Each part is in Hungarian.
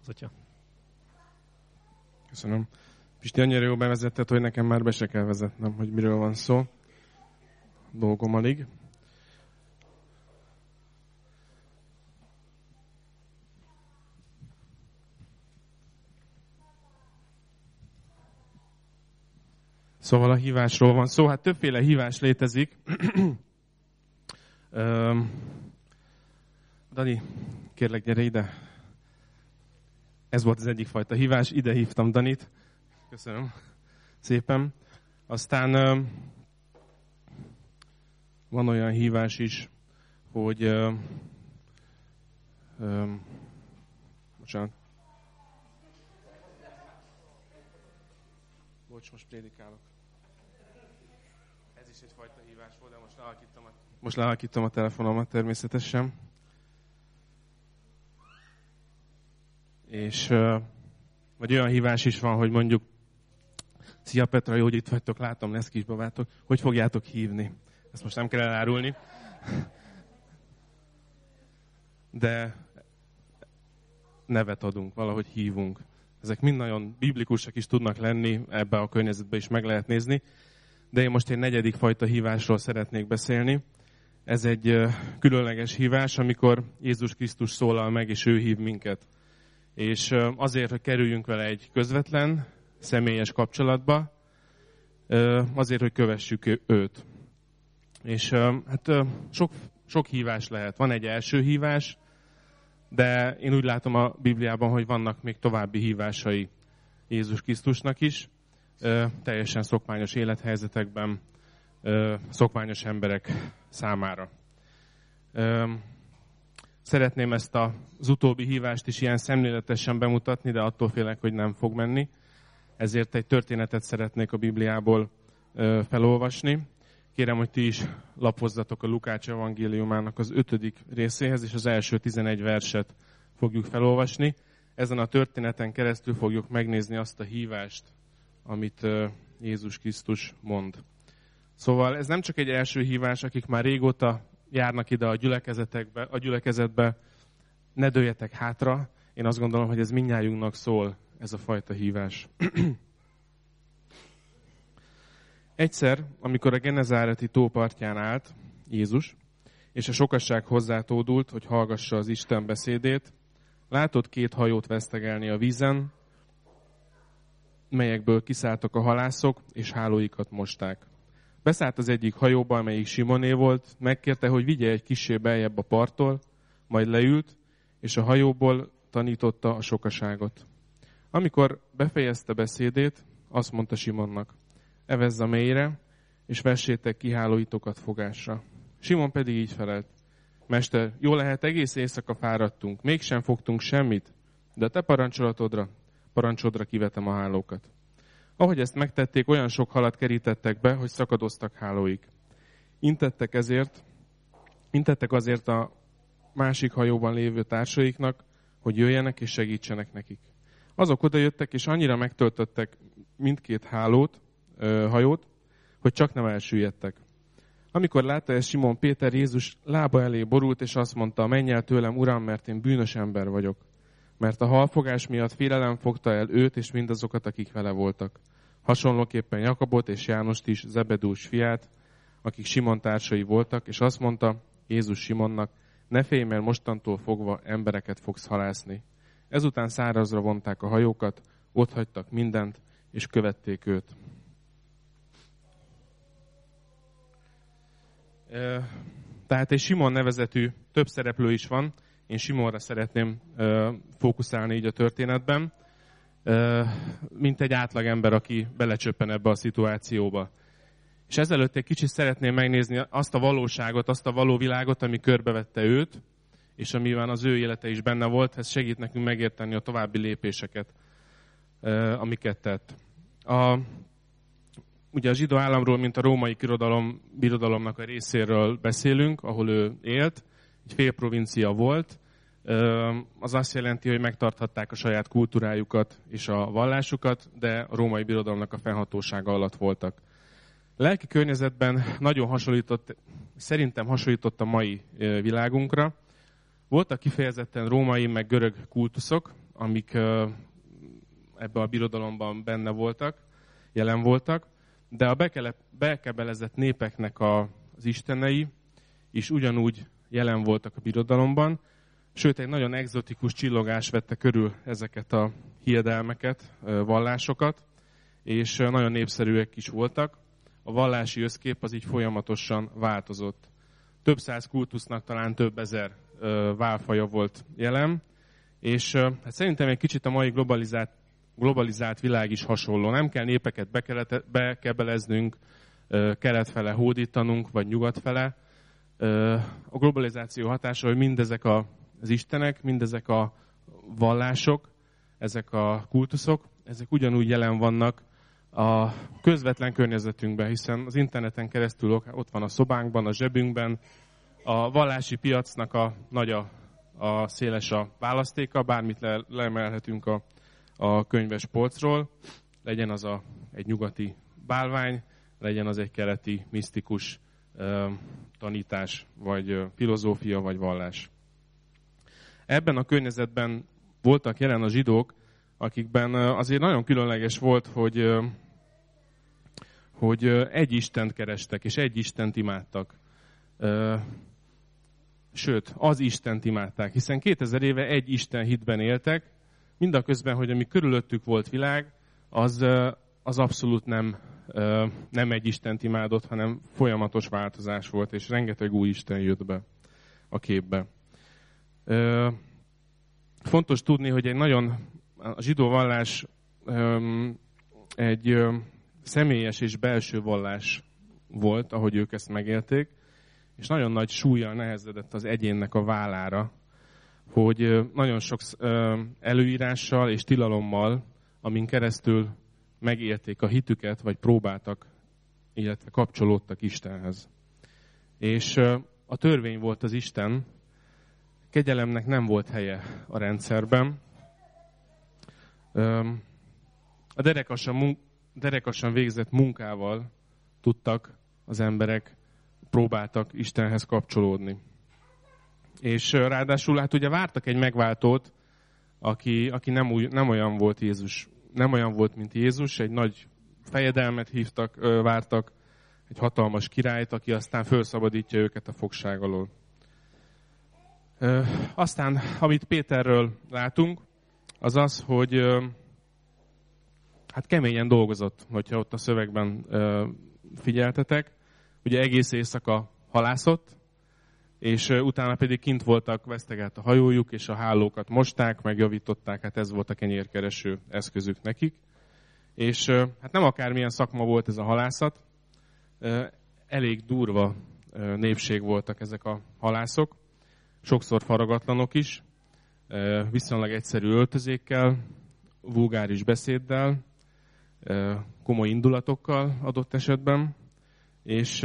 Atya. Köszönöm. Pisti, annyira jó bevezetted, hogy nekem már be se kell vezetnem, hogy miről van szó. Dolgom alig. Szóval a hívásról van szó. Hát többféle hívás létezik. Dani, kérlek, gyere ide. Ez volt az egyik fajta hívás. Ide hívtam Danit. Köszönöm szépen. Aztán van olyan hívás is, hogy bocsánat. Bocs, most prédikálok. Ez is egyfajta hívás volt, de most lehalkítom a telefonomat természetesen. És vagy olyan hívás is van, hogy mondjuk szia Petra, jó, hogy itt vagytok, látom, lesz kisbabátok, hogy fogjátok hívni? Ezt most nem kell elárulni. De nevet adunk, valahogy hívunk. Ezek mind nagyon biblikusak is tudnak lenni, ebbe a környezetbe is meg lehet nézni. De én most egy negyedik fajta hívásról szeretnék beszélni. Ez egy különleges hívás, amikor Jézus Krisztus szólal meg, és ő hív minket. És azért, hogy kerüljünk vele egy közvetlen, személyes kapcsolatba, azért, hogy kövessük őt. És hát sok hívás lehet. Van egy első hívás, de én úgy látom a Bibliában, hogy vannak még további hívásai Jézus Krisztusnak is, teljesen szokványos élethelyzetekben, szokványos emberek számára. Szeretném ezt az utóbbi hívást is ilyen szemléletesen bemutatni, de attól félek, hogy nem fog menni. Ezért egy történetet szeretnék a Bibliából felolvasni. Kérem, hogy ti is lapozzatok a Lukács evangéliumának az 5. részéhez, és az első 11 verset fogjuk felolvasni. Ezen a történeten keresztül fogjuk megnézni azt a hívást, amit Jézus Krisztus mond. Szóval ez nem csak egy első hívás, akik már régóta járnak ide a gyülekezetbe, ne dőljetek hátra. Én azt gondolom, hogy ez mindnyájunknak szól, ez a fajta hívás. Egyszer, amikor a Genezáreti tó partján állt Jézus, és a sokasság hozzátódult, hogy hallgassa az Isten beszédét, látott 2 hajót vesztegelni a vízen, melyekből kiszálltak a halászok, és hálóikat mosták. Beszállt az egyik hajóba, amelyik Simoné volt, megkérte, hogy vigye egy kissé beljebb a parttól, majd leült, és a hajóból tanította a sokaságot. Amikor befejezte beszédét, azt mondta Simonnak: evezz a mélyre, és vessétek ki hálóitokat fogásra. Simon pedig így felelt: Mester, jó lehet, egész éjszaka fáradtunk, mégsem fogtunk semmit, de a te parancsodra kivetem a hálókat. Ahogy ezt megtették, olyan sok halat kerítettek be, hogy szakadoztak hálóik. Intettek azért a másik hajóban lévő társaiknak, hogy jöjjenek és segítsenek nekik. Azok odajöttek, és annyira megtöltöttek mindkét hajót, hogy csak nem elsüllyedtek. Amikor látta ezt Simon Péter, Jézus lába elé borult, és azt mondta: menj el tőlem, Uram, mert én bűnös ember vagyok. Mert a halfogás miatt félelem fogta el őt és mindazokat, akik vele voltak. Hasonlóképpen Jakabot és Jánost is, Zebedós fiát, akik Simon társai voltak, és azt mondta Jézus Simonnak: ne félj, mert mostantól fogva embereket fogsz halászni. Ezután szárazra vonták a hajókat, otthagytak mindent, és követték őt. Tehát egy Simon nevezetű több szereplő is van. Én Simonra szeretném fókuszálni így a történetben, mint egy átlagember, aki belecsöppen ebbe a szituációba. És ezelőtt egy kicsit szeretném megnézni azt a valóságot, azt a való világot, ami körbevette őt, és amiben az ő élete is benne volt. Ez segít nekünk megérteni a további lépéseket, amiket tett. Ugye a zsidó államról, mint a római birodalomnak a részéről beszélünk, ahol ő élt. Egy félprovincia volt. Az azt jelenti, hogy megtarthatták a saját kultúrájukat és a vallásukat, de a római birodalomnak a fennhatósága alatt voltak. Lelki környezetben nagyon szerintem hasonlított a mai világunkra. Voltak kifejezetten római meg görög kultuszok, amik ebben a birodalomban benne voltak, jelen voltak, de a bekebelezett népeknek az istenei is ugyanúgy jelen voltak a birodalomban, sőt egy nagyon egzotikus csillogás vette körül ezeket a hiedelmeket, vallásokat, és nagyon népszerűek is voltak. A vallási összkép az így folyamatosan változott. Több száz kultusznak talán több ezer válfaja volt jelen, és hát szerintem egy kicsit a mai globalizált világ is hasonló. Nem kell népeket bekebeleznünk, kelet fele hódítanunk, vagy nyugat fele. A globalizáció hatása, hogy mindezek az istenek, mindezek a vallások, ezek a kultuszok, ezek ugyanúgy jelen vannak a közvetlen környezetünkben, hiszen az interneten keresztül ott van a szobánkban, a zsebünkben, a vallási piacnak a nagy a széles a választéka, bármit leemelhetünk a könyves polcról, legyen az egy nyugati bálvány, legyen az egy keleti misztikus tanítás, vagy filozófia, vagy vallás. Ebben a környezetben voltak jelen a zsidók, akikben azért nagyon különleges volt, hogy egy Istent kerestek, és egy Istent imádtak. Sőt, az Istent imádták, hiszen 2000 éve egy Isten hitben éltek, mindaközben, hogy ami körülöttük volt világ, az abszolút nem egy Istent imádott, hanem folyamatos változás volt, és rengeteg új Isten jött be a képbe. Fontos tudni, hogy a zsidó vallás egy személyes és belső vallás volt, ahogy ők ezt megélték, és nagyon nagy súllyal nehezedett az egyénnek a vállára, hogy nagyon sok előírással és tilalommal, amin keresztül megélték a hitüket, vagy próbáltak, illetve kapcsolódtak Istenhez. És a törvény volt az Isten, kegyelemnek nem volt helye a rendszerben. A derekasan végzett munkával tudtak az emberek, próbáltak Istenhez kapcsolódni. És ráadásul hát ugye vártak egy megváltót, aki nem olyan volt Jézus, nem olyan volt, mint Jézus, egy nagy fejedelmet vártak, egy hatalmas királyt, aki aztán felszabadítja őket a fogság alól. Aztán, amit Péterről látunk, az az, hogy hát keményen dolgozott, hogyha ott a szövegben figyeltetek. Ugye egész éjszaka halászott, és utána pedig kint voltak, vesztegelt a hajójuk, és a hálókat mosták, megjavították, hát ez volt a kenyérkereső eszközük nekik. És hát nem akármilyen szakma volt ez a halászat, elég durva népség voltak ezek a halászok, sokszor faragatlanok is, viszonylag egyszerű öltözékkel, vulgáris beszéddel, komoly indulatokkal adott esetben, és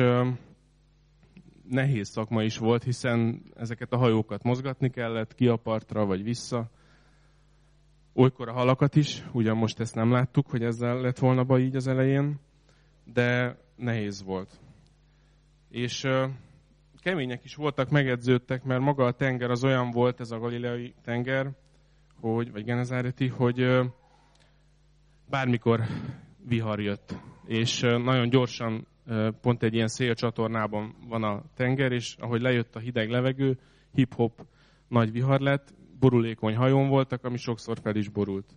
nehéz szakma is volt, hiszen ezeket a hajókat mozgatni kellett, ki a partra, vagy vissza. Olykor a halakat is, ugyan most ezt nem láttuk, hogy ezzel lett volna baj így az elején, de nehéz volt. És kemények is voltak, megedződtek, mert maga a tenger az olyan volt, ez a galileai tenger, vagy genezáreti, hogy bármikor vihar jött. És nagyon gyorsan, pont egy ilyen szélcsatornában van a tenger, és ahogy lejött a hideg levegő, hip-hop nagy vihar lett, borulékony hajón voltak, ami sokszor fel is borult.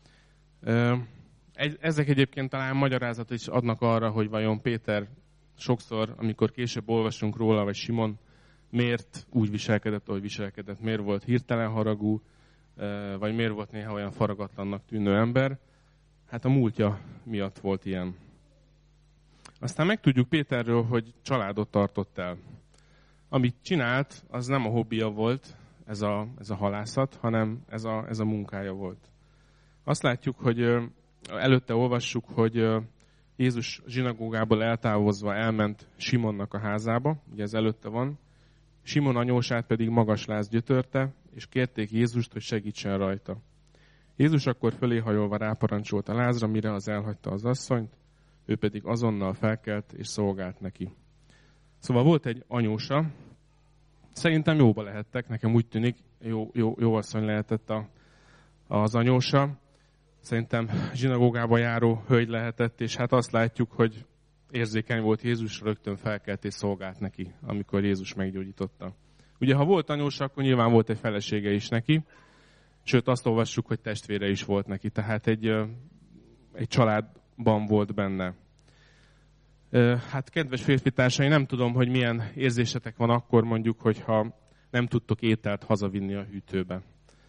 Ezek egyébként talán magyarázat is adnak arra, hogy vajon Péter sokszor, amikor később olvasunk róla, vagy Simon, miért úgy viselkedett, ahogy viselkedett, miért volt hirtelen haragú, vagy miért volt néha olyan faragatlannak tűnő ember. Hát a múltja miatt volt ilyen. Aztán megtudjuk Péterről, hogy családot tartott el. Amit csinált, az nem a hobbija volt, ez a halászat, hanem ez a munkája volt. Azt látjuk, hogy előtte olvassuk, hogy Jézus zsinagógából eltávozva elment Simonnak a házába, ugye ez előtte van. Simon anyósát pedig magas láz gyötörte, és kérték Jézust, hogy segítsen rajta. Jézus akkor föléhajolva ráparancsolt a lázra, mire az elhagyta az asszonyt, ő pedig azonnal felkelt és szolgált neki. Szóval volt egy anyósa, szerintem jóba lehettek, nekem úgy tűnik, jó asszony lehetett az anyósa. Szerintem zsinagógába járó hölgy lehetett, és hát azt látjuk, hogy érzékeny volt Jézusra, rögtön felkelt és szolgált neki, amikor Jézus meggyógyította. Ugye, ha volt anyósa, akkor nyilván volt egy felesége is neki, sőt azt olvassuk, hogy testvére is volt neki, tehát egy családban volt benne. Hát kedves férfitársaim, nem tudom, hogy milyen érzésetek van akkor mondjuk, hogyha nem tudtok ételt hazavinni a hűtőbe.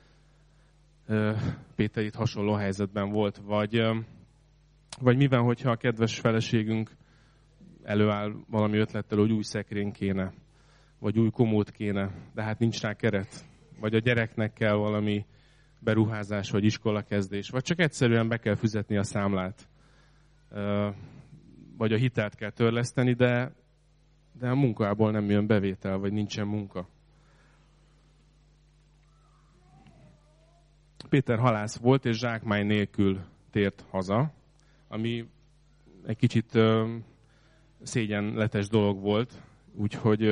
Péter itt hasonló helyzetben volt, vagy mivel, hogyha a kedves feleségünk előáll valami ötlettel, hogy új szekrény kéne, vagy új komód kéne, de hát nincs rá keret, vagy a gyereknek kell valami beruházás, vagy iskolakezdés, vagy csak egyszerűen be kell fizetni a számlát, vagy a hitelt kell törleszteni, de a munkából nem jön bevétel, vagy nincsen munka. Péter halász volt, és zsákmány nélkül tért haza, ami egy kicsit szégyenletes dolog volt, úgyhogy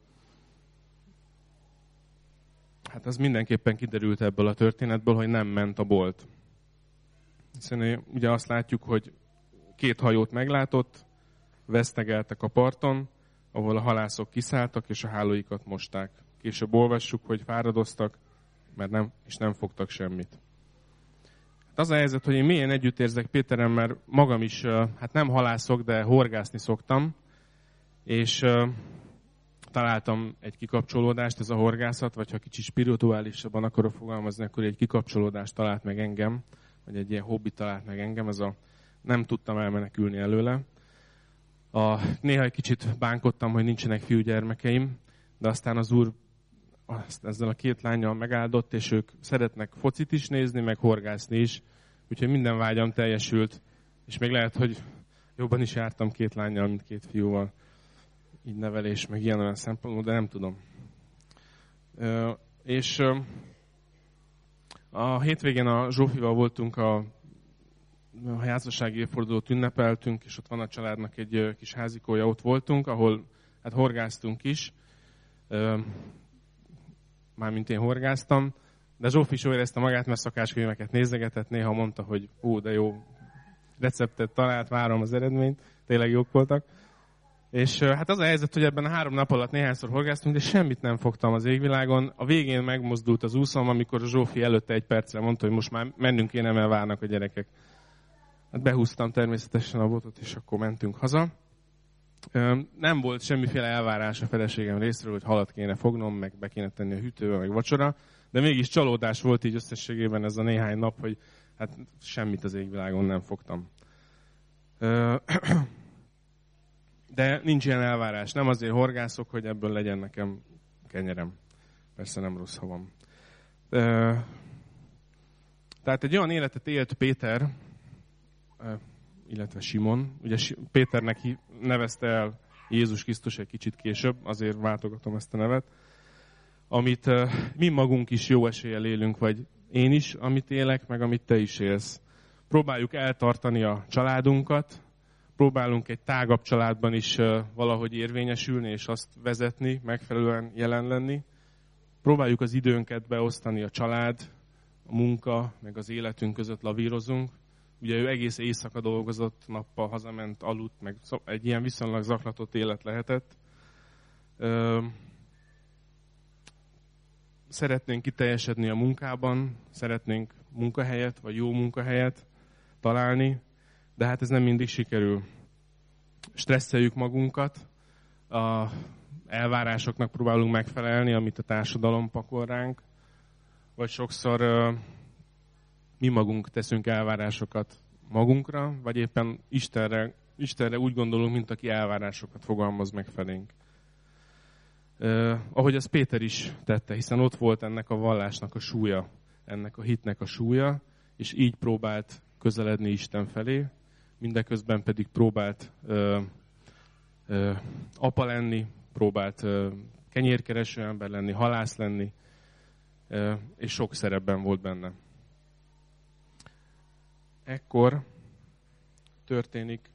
hát az mindenképpen kiderült ebből a történetből, hogy nem ment a bolt. Hiszen ugye azt látjuk, hogy 2 hajót meglátott, vesztegeltek a parton, ahol a halászok kiszálltak, és a hálóikat mosták. Később olvassuk, hogy fáradoztak, és nem fogtak semmit. Hát az a helyzet, hogy én mélyen együtt érzek Péteren, mert magam is, hát nem halászok, de horgászni szoktam, és találtam egy kikapcsolódást, ez a horgászat, vagy ha kicsit spirituálisabban akarok fogalmazni, akkor egy kikapcsolódást talált meg engem, vagy egy ilyen hobbi talált meg engem, nem tudtam elmenekülni előle. Néha egy kicsit bánkodtam, hogy nincsenek fiúgyermekeim, de aztán az Úr ezzel a 2 lánnyal megáldott, és ők szeretnek focit is nézni, meg horgászni is, úgyhogy minden vágyam teljesült, és még lehet, hogy jobban is jártam 2 lánnyal, mint 2 fiúval, így nevelés, meg ilyen olyan szempontból, de nem tudom. És a hétvégén a Zsófival voltunk, a házassági évfordulót ünnepeltünk, és ott van a családnak egy kis házikója, ott voltunk, ahol hát horgáztunk is, mármint én horgáztam, de Zsófi is érezte magát, mert szakácskönyveket nézegetett, néha mondta, hogy de jó receptet talált, várom az eredményt, tényleg jók voltak. És hát az a helyzet, hogy ebben a 3 nap alatt néhányszor horgáztunk, de semmit nem fogtam az égvilágon. A végén megmozdult az úszom, amikor a Zsófi előtte 1 percre mondta, hogy most már mennünk kéne, mert várnak a gyerekek. Hát behúztam természetesen a botot, és akkor mentünk haza. Nem volt semmiféle elvárás a feleségem részről, hogy halat kéne fognom, meg be kéne tenni a hűtőbe, meg vacsora, de mégis csalódás volt így összességében ez a néhány nap, hogy hát semmit az égvilágon nem fogtam. De nincs ilyen elvárás. Nem azért horgászok, hogy ebből legyen nekem kenyerem. Persze nem rossz, ha van. Tehát egy olyan életet élt Péter, illetve Simon. Ugye Péternek nevezte el Jézus Krisztus egy kicsit később, azért váltogatom ezt a nevet, amit mi magunk is jó eséllyel élünk, vagy én is, amit élek, meg amit te is élsz. Próbáljuk eltartani a családunkat, próbálunk egy tágabb családban is valahogy érvényesülni, és azt vezetni, megfelelően jelen lenni. Próbáljuk az időnket beosztani a család, a munka, meg az életünk között lavírozunk. Ugye ő egész éjszaka dolgozott, nappal hazament, aludt, meg egy ilyen viszonylag zaklatott élet lehetett. Szeretnénk kiteljesedni a munkában, szeretnénk munkahelyet, vagy jó munkahelyet találni, de hát ez nem mindig sikerül. Stresszeljük magunkat, a elvárásoknak próbálunk megfelelni, amit a társadalom pakol ránk, vagy sokszor mi magunk teszünk elvárásokat magunkra, vagy éppen Istenre úgy gondolunk, mint aki elvárásokat fogalmaz meg felénk. Ahogy az Péter is tette, hiszen ott volt ennek a vallásnak a súlya, ennek a hitnek a súlya, és így próbált közeledni Isten felé, mindeközben pedig próbált apa lenni, próbált kenyérkereső ember lenni, halász lenni, és sok szerepben volt benne. Ekkor történik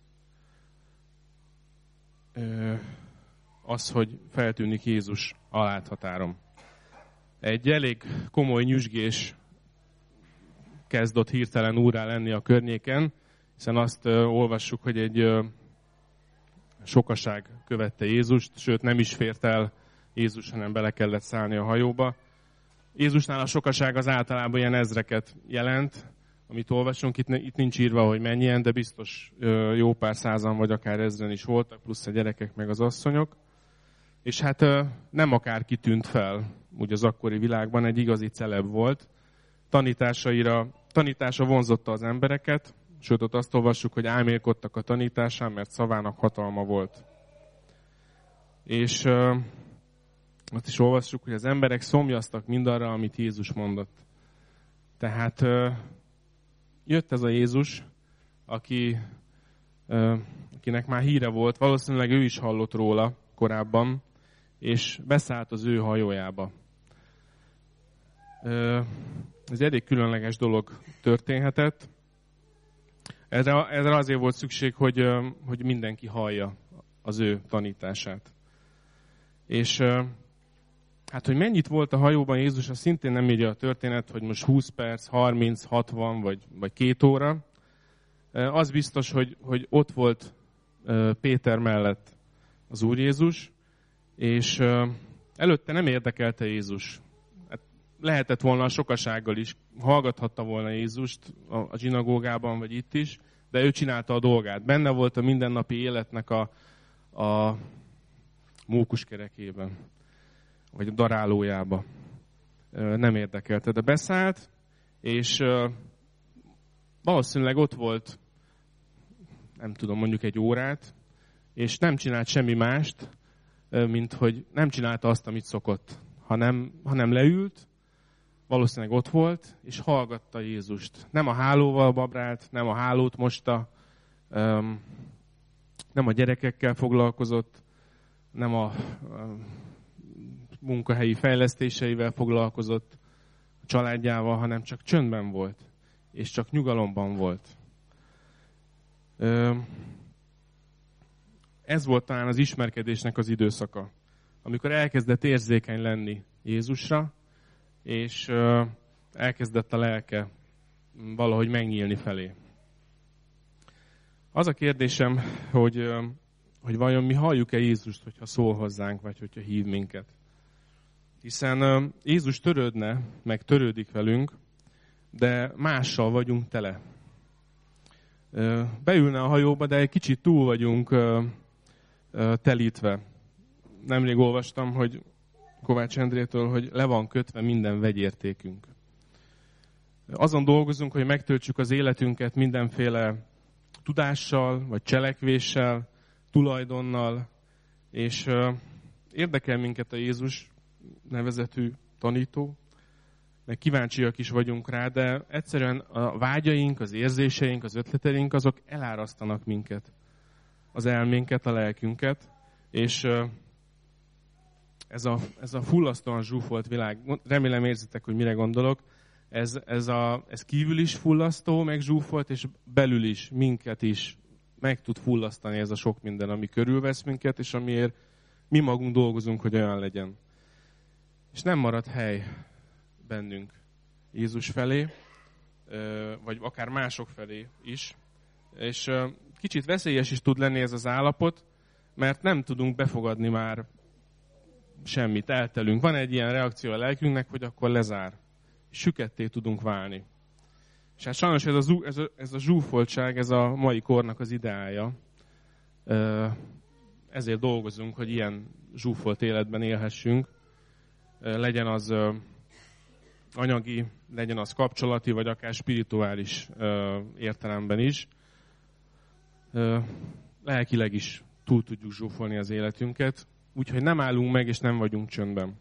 az, hogy feltűnik Jézus a láthatáron. Egy elég komoly nyüzsgés kezd ott hirtelen úrrá lenni a környéken, hiszen azt olvassuk, hogy egy sokaság követte Jézust, sőt nem is fért el Jézus, hanem bele kellett szállni a hajóba. Jézusnál a sokaság az általában ilyen ezreket jelent, amit olvasunk, itt nincs írva, hogy mennyien, de biztos jó pár százan vagy akár ezren is voltak, plusz a gyerekek meg az asszonyok. És hát nem akárki tűnt fel, úgy az akkori világban, egy igazi celeb volt. Tanítása vonzotta az embereket, sőt ott azt olvassuk, hogy álmélkodtak a tanításán, mert szavának hatalma volt. És azt is olvassuk, hogy az emberek szomjaztak mindarra, amit Jézus mondott. Tehát jött ez a Jézus, akinek már híre volt, valószínűleg ő is hallott róla korábban, és beszállt az ő hajójába. Ez elég különleges dolog történhetett. Erre azért volt szükség, hogy mindenki hallja az ő tanítását. És hát, hogy mennyit volt a hajóban Jézus, az szintén nem írja a történet, hogy most 20 perc, 30, 60 vagy 2 óra. Az biztos, hogy ott volt Péter mellett az Úr Jézus, és előtte nem érdekelte Jézus. Hát lehetett volna a sokasággal is, hallgathatta volna Jézust a zsinagógában, vagy itt is, de ő csinálta a dolgát. Benne volt a mindennapi életnek a mókuskerekében, vagy a darálójába. Nem érdekelte, de beszállt, és valószínűleg ott volt, nem tudom, mondjuk egy órát, és nem csinált semmi mást, mint hogy nem csinálta azt, amit szokott, hanem leült, valószínűleg ott volt, és hallgatta Jézust. Nem a hálóval babrált, nem a hálót mosta, nem a gyerekekkel foglalkozott, nem a munkahelyi fejlesztéseivel foglalkozott, a családjával, hanem csak csöndben volt, és csak nyugalomban volt. Ez volt talán az ismerkedésnek az időszaka, amikor elkezdett érzékeny lenni Jézusra, és elkezdett a lelke valahogy megnyílni felé. Az a kérdésem, hogy vajon mi halljuk-e Jézust, hogyha szól hozzánk, vagy hogyha hív minket. Hiszen Jézus törődne, meg törődik velünk, de mással vagyunk tele. Beülne a hajóba, de egy kicsit túl vagyunk telítve. Nemrég olvastam, hogy Kovács Endrétől, hogy le van kötve minden vegyértékünk. Azon dolgozunk, hogy megtöltsük az életünket mindenféle tudással, vagy cselekvéssel, tulajdonnal, és érdekel minket a Jézus nevezetű tanító, meg kíváncsiak is vagyunk rá, de egyszerűen a vágyaink, az érzéseink, az ötleteink, azok elárasztanak minket, az elménket, a lelkünket, és ez a fullasztóan zsúfolt világ, remélem érzitek, hogy mire gondolok, ez kívül is fullasztó, meg zsúfolt, és belül is, minket is meg tud fullasztani ez a sok minden, ami körülvesz minket, és amiért mi magunk dolgozunk, hogy olyan legyen. És nem marad hely bennünk Jézus felé, vagy akár mások felé is. És kicsit veszélyes is tud lenni ez az állapot, mert nem tudunk befogadni már semmit, eltelünk. Van egy ilyen reakció a lelkünknek, hogy akkor lezár. Süketté tudunk válni. És hát sajnos ez a zsúfoltság, ez a mai kornak az ideája. Ezért dolgozunk, hogy ilyen zsúfolt életben élhessünk. Legyen az anyagi, legyen az kapcsolati, vagy akár spirituális értelemben is. Lelkileg is túl tudjuk zsúfolni az életünket, úgyhogy nem állunk meg, és nem vagyunk csöndben.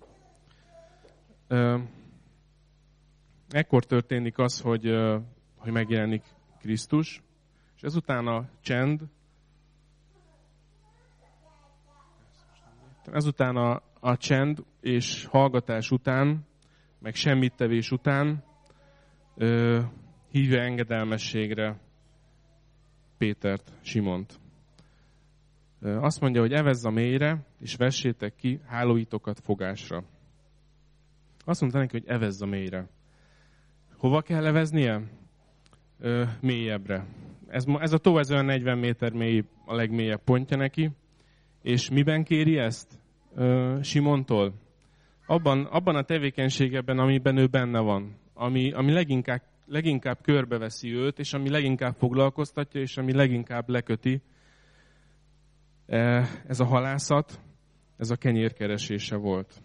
Ekkor történik az, hogy megjelenik Krisztus, és ezután a csend, a csend és hallgatás után, meg semmittevés után hívja engedelmességre Pétert, Simont. Azt mondja, hogy evezz a mélyre, és vessétek ki hálóitokat fogásra. Azt mondta neki, hogy evezz a mélyre. Hova kell leveznie? Mélyebbre. Ez a tó ez olyan 40 méter mély, a legmélyebb pontja neki. És miben kéri ezt Simontól? Abban a tevékenységben, amiben ő benne van. Ami leginkább körbeveszi őt, és ami leginkább foglalkoztatja, és ami leginkább leköti. Ez a halászat, ez a kenyérkeresése volt.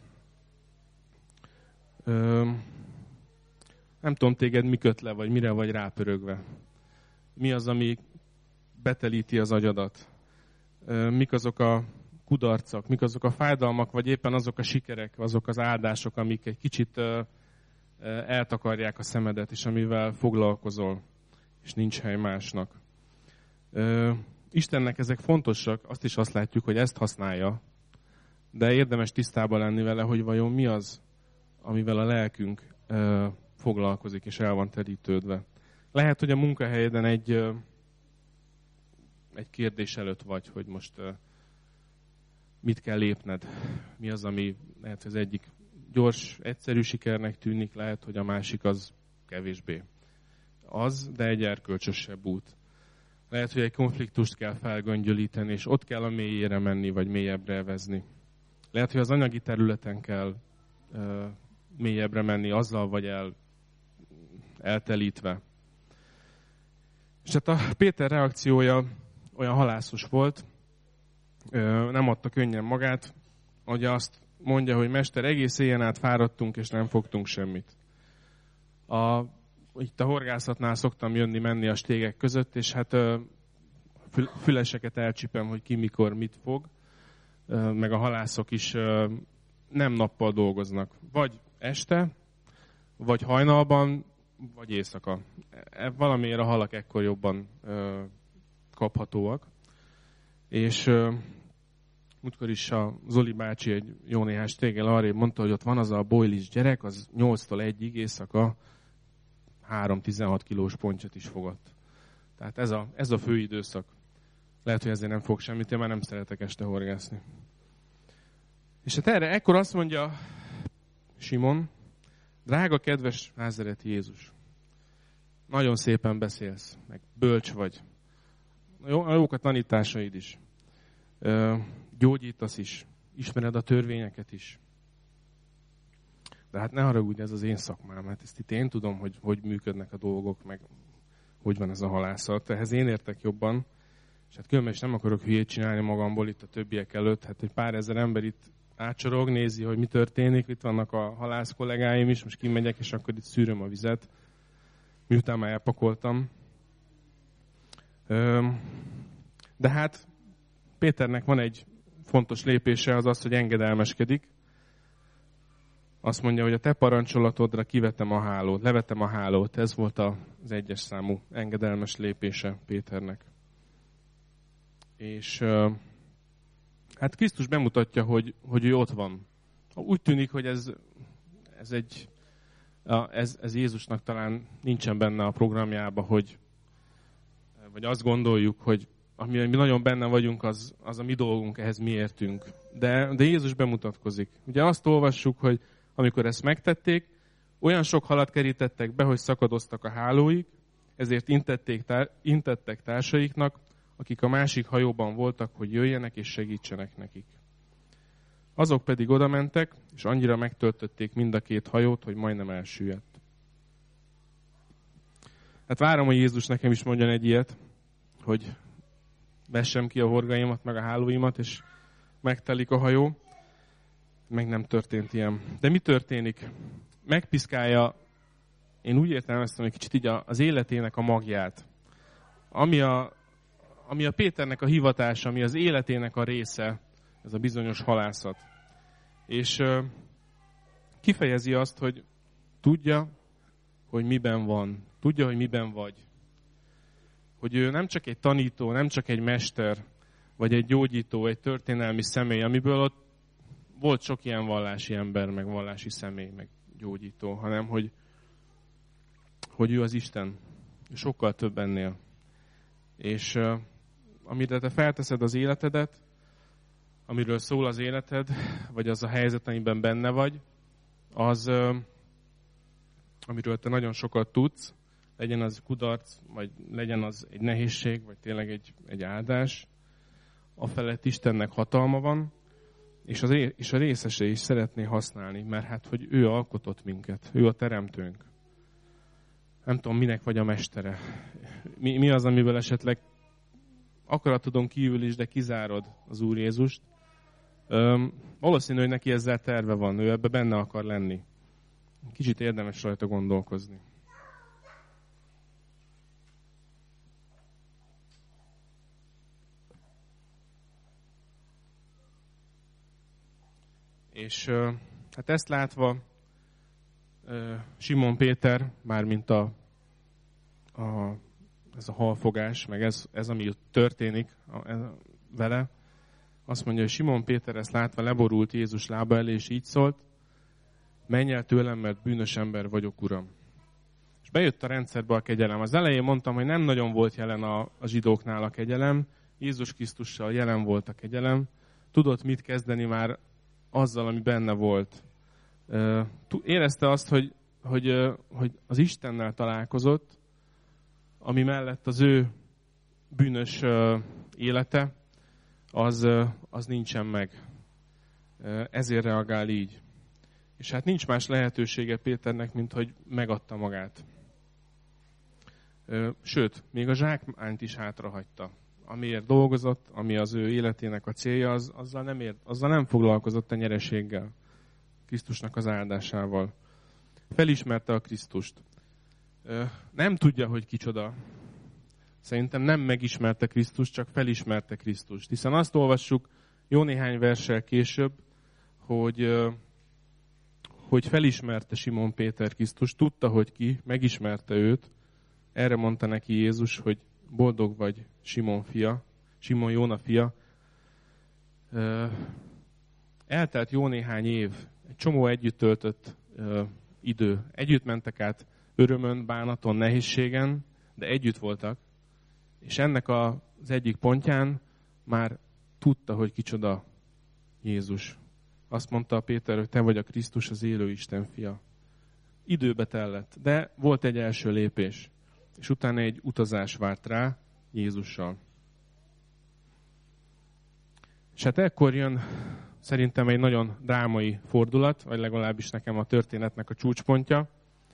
Nem tudom téged mi köt le, vagy mire vagy rápörögve. Mi az, ami betelíti az agyadat? Mik azok a kudarcok, mik azok a fájdalmak, vagy éppen azok a sikerek, azok az áldások, amik egy kicsit eltakarják a szemedet, és amivel foglalkozol, és nincs hely másnak. Istennek ezek fontosak, azt látjuk, hogy ezt használja, de érdemes tisztában lenni vele, hogy vajon mi az, amivel a lelkünk foglalkozik, és el van terítődve. Lehet, hogy a munkahelyeden egy kérdés előtt vagy, hogy most mit kell lépned. Mi az, ami lehet, hogy az egyik gyors, egyszerű sikernek tűnik, lehet, hogy a másik az kevésbé. Az, de egy erkölcsösebb út. Lehet, hogy egy konfliktust kell felgöngyölíteni, és ott kell a mélyére menni, vagy mélyebbre vezni. Lehet, hogy az anyagi területen kell mélyebbre menni, azzal vagy eltelítve. És hát a Péter reakciója olyan halászos volt, nem adta könnyen magát, hogy azt mondja, hogy Mester, egész éjjel át fáradtunk, és nem fogtunk semmit. Itt a horgászatnál szoktam jönni-menni a stégek között, és hát füleseket elcsipem, hogy ki mikor mit fog, meg a halászok is nem nappal dolgoznak. Vagy este, vagy hajnalban, vagy éjszaka. Valamiért a halak ekkor jobban kaphatóak. És múltkor is a Zoli bácsi egy jó néhány stéggel arrébb mondta, hogy ott van az a bojlis gyerek, az 8-tól 1-ig éjszaka 3-16 kilós pontyot is fogott. Tehát ez a fő időszak. Lehet, hogy ezért nem fog semmit, én már nem szeretek este horgászni. És hát ekkor azt mondja Simon, drága, kedves názereti Jézus, nagyon szépen beszélsz, meg bölcs vagy. Jók a tanításaid is. Gyógyítasz is. Ismered a törvényeket is. De hát ne haragudj, ez az én szakmám. Hát ezt itt én tudom, hogy működnek a dolgok, meg hogy van ez a halászat. Ehhez én értek jobban. És hát különben is nem akarok hülyét csinálni magamból itt a többiek előtt. Hát egy pár ezer ember itt átsorog, nézi, hogy mi történik. Itt vannak a halász kollégáim is. Most kimegyek, és akkor itt szűröm a vizet. Miután már elpakoltam. De hát Péternek van egy fontos lépése, az az, hogy engedelmeskedik. Azt mondja, hogy a te parancsolatodra kivetem a hálót, levetem a hálót. Ez volt az 1-es számú engedelmes lépése Péternek. És hát Krisztus bemutatja, hogy ő ott van. Úgy tűnik, hogy ez Jézusnak talán nincsen benne a programjában, vagy azt gondoljuk, hogy ami mi nagyon benne vagyunk, az a mi dolgunk, ehhez mi értünk. De Jézus bemutatkozik. Ugye azt olvassuk, hogy amikor ezt megtették, olyan sok halat kerítettek be, hogy szakadoztak a hálóik, ezért intettek társaiknak, akik a másik hajóban voltak, hogy jöjjenek és segítsenek nekik. Azok pedig odamentek, és annyira megtöltötték mind a két hajót, hogy majdnem elsüllyedt. Hát várom, hogy Jézus nekem is mondjon egy ilyet, hogy vessem ki a horgaimat, meg a hálóimat, és megtelik a hajó. Meg nem történt ilyen. De mi történik? Megpiszkálja, én úgy értelmeztem, hogy kicsit így az életének a magját. Ami a Péternek a hivatása, ami az életének a része, ez a bizonyos halászat. És kifejezi azt, hogy tudja, hogy miben van. Tudja, hogy miben vagy. Hogy ő nem csak egy tanító, nem csak egy mester, vagy egy gyógyító, egy történelmi személy, amiből ott volt sok ilyen vallási ember, meg vallási személy, meg gyógyító, hanem hogy ő az Isten. Sokkal több ennél. És amire te felteszed az életedet, amiről szól az életed, vagy az a helyzet, amiben benne vagy, amiről te nagyon sokat tudsz, legyen az kudarc, vagy legyen az egy nehézség, vagy tényleg egy áldás, afelett Istennek hatalma van, és a részese is szeretné használni, mert hát, hogy ő alkotott minket, ő a teremtőnk. Nem tudom, minek vagy a mestere. Mi az, amiből esetleg akaratodon kívül is, de kizárod az Úr Jézust. Valószínű, hogy neki ezzel terve van, ő ebbe benne akar lenni. Kicsit érdemes rajta gondolkozni. És hát ezt látva Simon Péter, mármint ez a halfogás, meg ez ami történik vele, azt mondja, hogy Simon Péter ezt látva leborult Jézus lába elé, és így szólt: menj el tőlem, mert bűnös ember vagyok, Uram. És bejött a rendszerbe a kegyelem. Az elején mondtam, hogy nem nagyon volt jelen a zsidóknál a kegyelem, Jézus Krisztussal jelen volt a kegyelem, tudott mit kezdeni már azzal, ami benne volt. Érezte azt, hogy az Istennel találkozott, ami mellett az ő bűnös élete, az nincsen meg. Ezért reagál így. És hát nincs más lehetősége Péternek, mint hogy megadta magát. Sőt, még a zsákmányt is hátrahagyta. Amiért dolgozott, ami az ő életének a célja, azzal nem foglalkozott a nyereséggel, Krisztusnak az áldásával. Felismerte a Krisztust. Nem tudja, hogy kicsoda. Szerintem nem megismerte Krisztust, csak felismerte Krisztust. Hiszen azt olvassuk jó néhány verssel később, hogy felismerte Simon Péter Krisztust, tudta, hogy ki, megismerte őt. Erre mondta neki Jézus, hogy boldog vagy, Simon Jóna fia. Eltelt jó néhány év, egy csomó együtt töltött idő. Együtt mentek át örömön, bánaton, nehézségen, de együtt voltak. És ennek az egyik pontján már tudta, hogy kicsoda Jézus. Azt mondta Péter, hogy te vagy a Krisztus, az élő Isten fia. Időbe tellett, de volt egy első lépés. És utána egy utazás várt rá Jézussal. És hát ekkor jön szerintem egy nagyon drámai fordulat, vagy legalábbis nekem a történetnek a csúcspontja.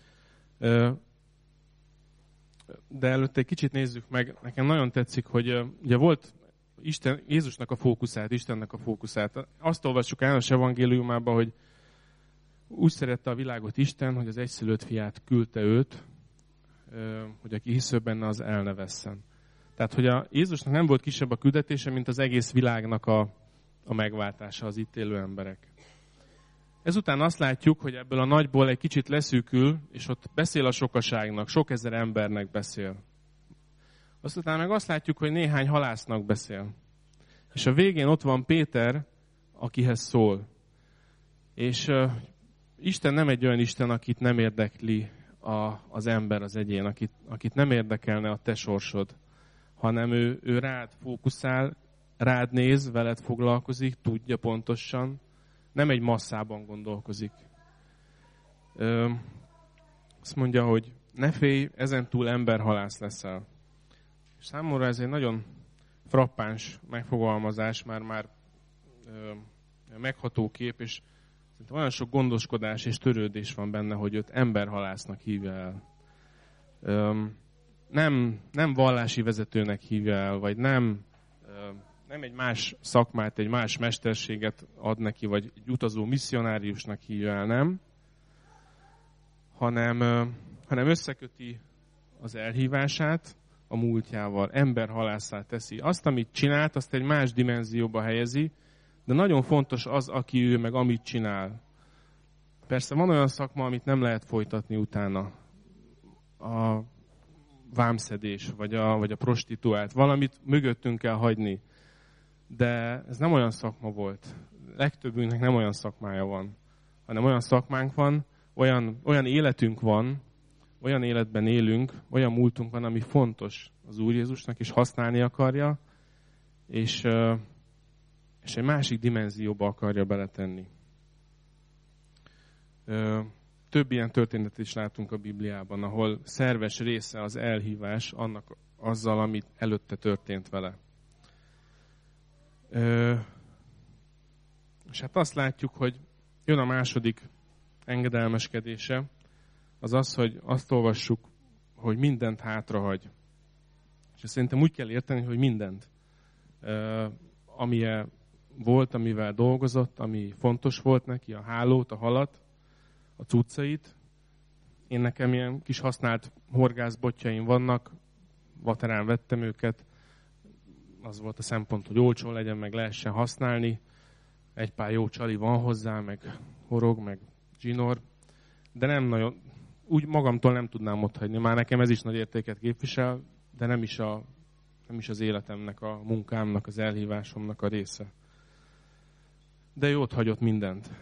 De előtte egy kicsit nézzük meg. Nekem nagyon tetszik, hogy ugye volt Jézusnak a fókuszát, Istennek a fókuszát. Azt olvassuk János evangéliumában, hogy úgy szerette a világot Isten, hogy az egyszülött fiát küldte őt, hogy aki hisz benne, az el ne vesszen. Tehát, hogy a Jézusnak nem volt kisebb a küldetése, mint az egész világnak a megváltása, az itt élő emberek. Ezután azt látjuk, hogy ebből a nagyból egy kicsit leszűkül, és ott beszél a sokaságnak, sok ezer embernek beszél. Aztán meg azt látjuk, hogy néhány halásznak beszél. És a végén ott van Péter, akihez szól. És Isten nem egy olyan Isten, akit nem érdekli az ember, az egyén, akit nem érdekelne a te sorsod, hanem ő rád fókuszál, rád néz, veled foglalkozik, tudja pontosan, nem egy masszában gondolkozik. Azt mondja, hogy ne félj, ezentúl emberhalász leszel. És számomra ez egy nagyon frappáns megfogalmazás, már megható kép, és szerintem olyan sok gondoskodás és törődés van benne, hogy őt emberhalásznak hívja el. Nem vallási vezetőnek hívja el, vagy nem egy más szakmát, egy más mesterséget ad neki, vagy egy utazó misszionáriusnak hívja el, nem. Hanem összeköti az elhívását a múltjával, emberhalásszá teszi. Azt, amit csinált, azt egy más dimenzióba helyezi, de nagyon fontos az, aki ő, meg amit csinál. Persze van olyan szakma, amit nem lehet folytatni utána. A vámszedés, vagy a prostituált. Valamit mögöttünk kell hagyni. De ez nem olyan szakma volt. Legtöbbünknek nem olyan szakmája van, hanem olyan szakmánk van, olyan életünk van, olyan életben élünk, olyan múltunk van, ami fontos az Úr Jézusnak, és használni akarja, és egy másik dimenzióba akarja beletenni. több ilyen történetet is látunk a Bibliában, ahol szerves része az elhívás annak azzal, amit előtte történt vele. És hát azt látjuk, hogy jön a második engedelmeskedése, az az, hogy azt olvassuk, hogy mindent hátrahagy. És ezt szerintem úgy kell érteni, hogy mindent. Amilyen volt, amivel dolgozott, ami fontos volt neki, a hálót, a halat, a cuccait. Én nekem ilyen kis használt horgászbotjaim vannak, vaterán vettem őket. Az volt a szempont, hogy olcsó legyen, meg lehessen használni. Egy pár jó csali van hozzá, meg horog, meg zsinór. De nem nagyon, úgy magamtól nem tudnám otthagyni. Már nekem ez is nagy értéket képvisel, de nem is az életemnek, a munkámnak, az elhívásomnak a része. De ő ott hagyott mindent.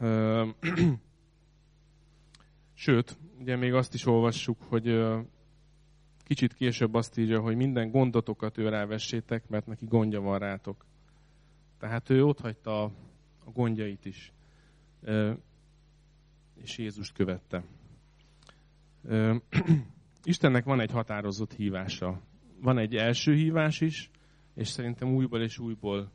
Sőt, ugye még azt is olvassuk, hogy kicsit később azt írja, hogy minden gondotokat ő rávessétek, mert neki gondja van rátok. Tehát ő ott hagyta a gondjait is, és Jézust követte. Istennek van egy határozott hívása. Van egy első hívás is, és szerintem újból és újból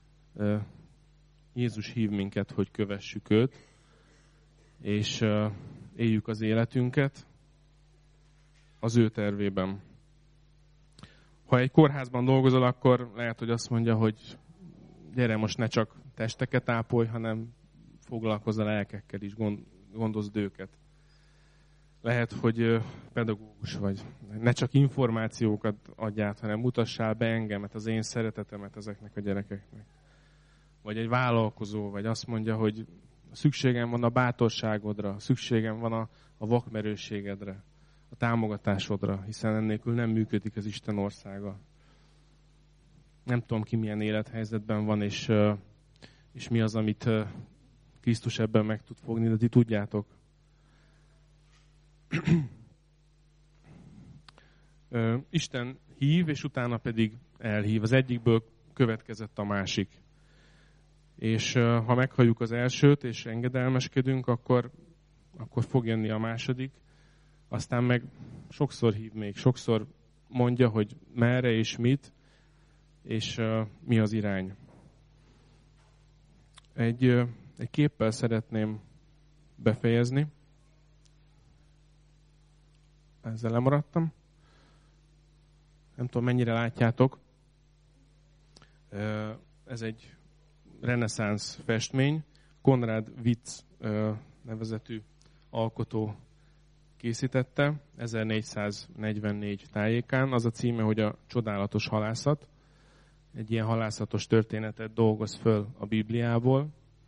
Jézus hív minket, hogy kövessük őt, és éljük az életünket az ő tervében. Ha egy kórházban dolgozol, akkor lehet, hogy azt mondja, hogy gyere, most ne csak testeket ápolj, hanem foglalkozz a lelkekkel is, gondozd őket. Lehet, hogy pedagógus vagy. Ne csak információkat adj át, hanem mutassál be engemet, az én szeretetemet ezeknek a gyerekeknek. Vagy egy vállalkozó, vagy azt mondja, hogy szükségem van a bátorságodra, szükségem van a vakmerőségedre, a támogatásodra, hiszen ennélkül nem működik az Isten országa. Nem tudom ki milyen élethelyzetben van, és mi az, amit Krisztus ebben meg tud fogni, de ti tudjátok. Isten hív, és utána pedig elhív. Az egyikből következett a másik. És ha meghalljuk az elsőt, és engedelmeskedünk, akkor fog jönni a második. Aztán meg sokszor hív még, sokszor mondja, hogy merre és mit, és mi az irány. Egy képpel szeretném befejezni. Ezzel lemaradtam. Nem tudom, mennyire látjátok. Ez egy reneszánsz festmény. Konrad Witz nevezetű alkotó készítette 1444 tájékán. Az a címe, hogy a csodálatos halászat. Egy ilyen halászatos történetet dolgoz föl a Bibliából.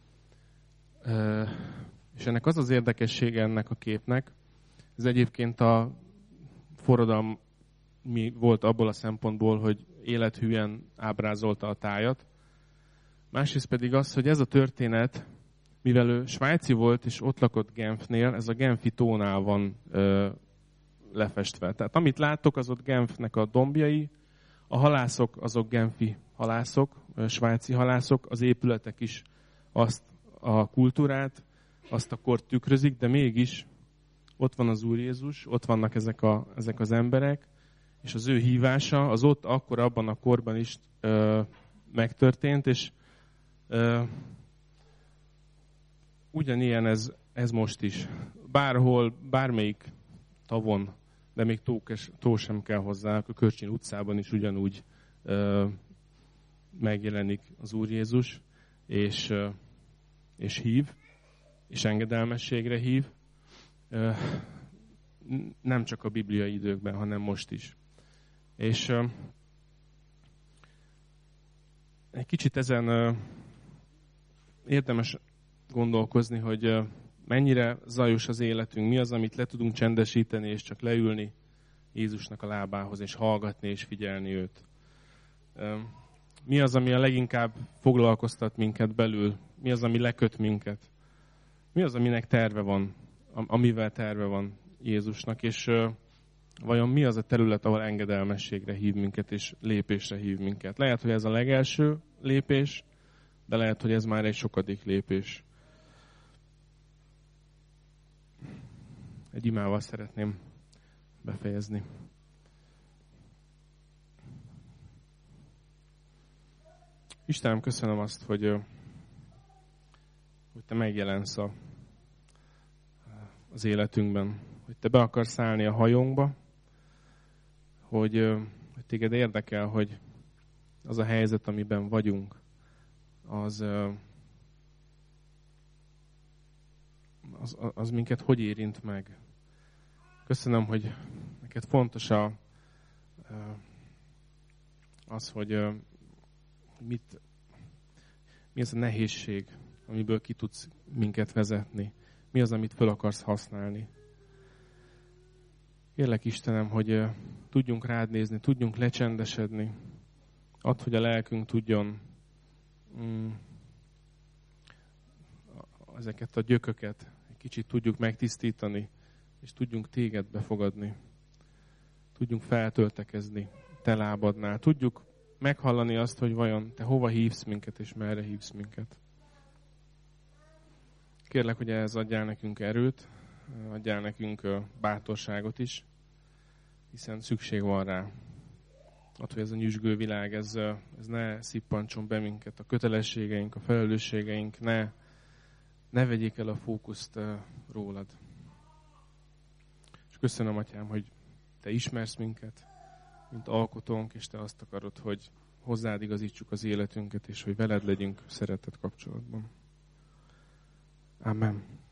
És ennek az az érdekessége ennek a képnek, ez egyébként a forradalmi volt abból a szempontból, hogy élethűen ábrázolta a tájat. Másrészt pedig az, hogy ez a történet, mivel ő svájci volt és ott lakott Genfnél, ez a Genfi tónál van lefestve. Tehát amit láttok, az ott Genfnek a dombjai, a halászok azok genfi halászok, svájci halászok, az épületek is azt a kultúrát, azt a kort tükrözik, de mégis ott van az Úr Jézus, ott vannak ezek az emberek, és az ő hívása az ott akkor abban a korban is megtörtént, és ugyanilyen ez most is. Bárhol, bármelyik tavon, de még tó sem kell hozzá, a Körcsin utcában is ugyanúgy megjelenik az Úr Jézus, és hív, és engedelmességre hív, nem csak a bibliai időkben, hanem most is. És egy kicsit ezen érdemes gondolkozni, hogy mennyire zajos az életünk, mi az, amit le tudunk csendesíteni, és csak leülni Jézusnak a lábához, és hallgatni, és figyelni őt. Mi az, ami a leginkább foglalkoztat minket belül? Mi az, ami leköt minket? Mi az, aminek terve van, amivel terve van Jézusnak, és vajon mi az a terület, ahol engedelmességre hív minket, és lépésre hív minket? Lehet, hogy ez a legelső lépés, de lehet, hogy ez már egy sokadik lépés. egy imával szeretném befejezni. Istenem, köszönöm azt, hogy Te megjelensz az életünkben, hogy Te be akarsz állni a hajónkba, hogy Téged érdekel, hogy az a helyzet, amiben vagyunk, az minket hogy érint meg. Köszönöm, hogy neked fontos az, hogy mi az a nehézség, amiből ki tudsz minket vezetni. Mi az, amit fel akarsz használni. Kérlek Istenem, hogy tudjunk rád nézni, tudjunk lecsendesedni. Add, hogy a lelkünk tudjon ezeket a gyököket egy kicsit tudjuk megtisztítani, és tudjunk téged befogadni. Tudjunk feltöltekezni te lábadnál. Tudjuk meghallani azt, hogy vajon te hova hívsz minket, és merre hívsz minket. Kérlek, hogy ehhez adjál nekünk erőt, adjál nekünk bátorságot is, hiszen szükség van rá. Attól, hogy ez a nyüzsgő világ, ez ne szippantson be minket, a kötelességeink, a felelősségeink ne vegyék el a fókuszt rólad. És köszönöm, Atyám, hogy Te ismersz minket, mint alkotónk, és Te azt akarod, hogy hozzád igazítsuk az életünket, és hogy veled legyünk szeretett kapcsolatban. Amen.